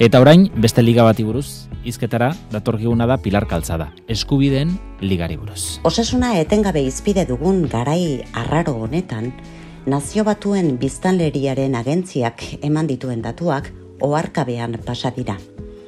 Eta orain, beste liga bati buruz, hizketara datorkiguna da Pilar Kaltzada, eskubideen ligari buruz. Osasuna etengabe izpide dugun garai arraro honetan, Nazio Batuen Biztanleriaren agentziak eman dituen datuak oharkabean pasa dira.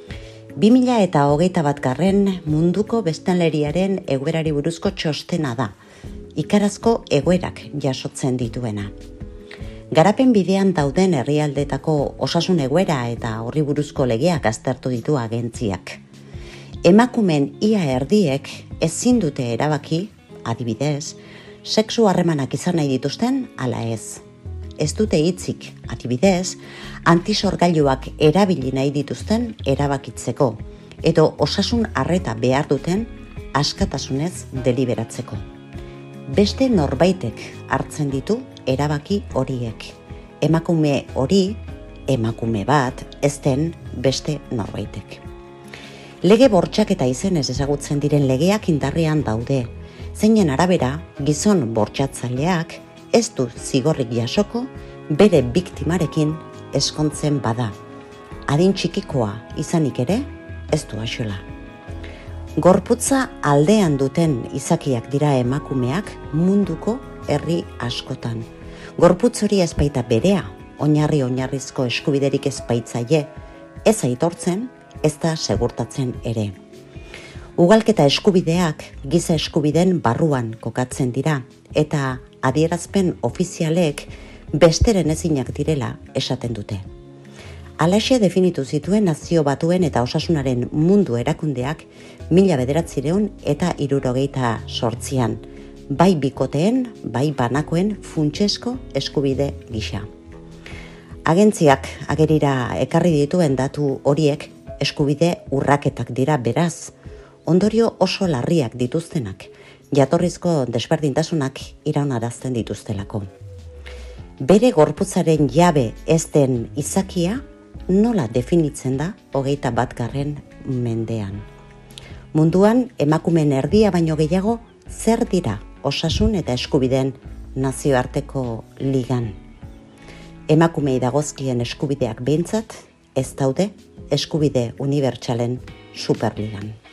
2021 munduko biztanleriaren egoerari buruzko txostena da, ikarazko egoerak jasotzen dituena. Garapen bidean dauden herrialdetako osasun egoera eta horri buruzko legeak aztertu ditu agentziak. Emakumen ia erdiek ezin dute erabaki, adibidez, sexu harremanak izan nahi dituzten ala ez. Ez dute hitzik, adibidez, antisorgailuak erabili nahi dituzten erabakitzeko, edo osasun arreta behar duten askatasunez deliberatzeko. Beste norbaitek hartzen ditu erabaki horiek. Emakume hori, emakume bat, ez den beste norbaitek. Lege bortxaketa izenez ezagutzen diren legeak indarrean daude, zeinen arabera gizon bortxatzaileak ez du zigorrik jasoko bere biktimarekin ezkontzen bada. Adin txikikoa izanik ere ez du axola. Gorputza aldean duten izakiak dira emakumeak munduko herri askotan. Gorputz hori ez baita berea, oinarrizko eskubiderik ez baitzaie, ez aitortzen, ez da segurtatzen ere. Ugalketa eskubideak giza eskubideen barruan kokatzen dira, eta adierazpen ofizialek besteren ezinak direla esaten dute. Halaxe definitu zituen Nazio Batuen eta Osasunaren mundu erakundeak 1978an, bai bikoteen, bai banakoen funtsesko eskubide gisa. Agentziak agerira ekarri dituen datu horiek eskubide urraketak dira beraz, ondorio oso larriak dituztenak, jatorrizko desberdintasunak iraunarazten dituztelako. Bere gorputzaren jabe ez den izakia nola definitzen da 21. mendean. Munduan emakumeen erdia baino gehiago zer dira osasun eta eskubideen nazioarteko ligan. Emakumei dagozkien eskubideak behintzat ez daude eskubide unibertsalen superligan.